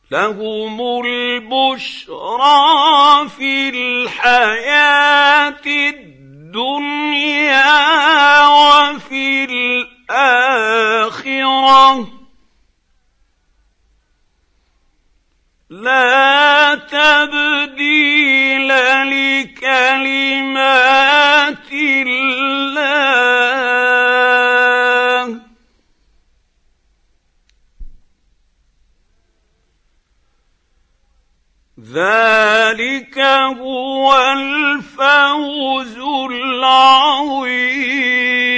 لهم البشرى في الحياة الدنيا وفي الآخرة لا تبديل لكلمات الله ذلك هو الفوز العظيم.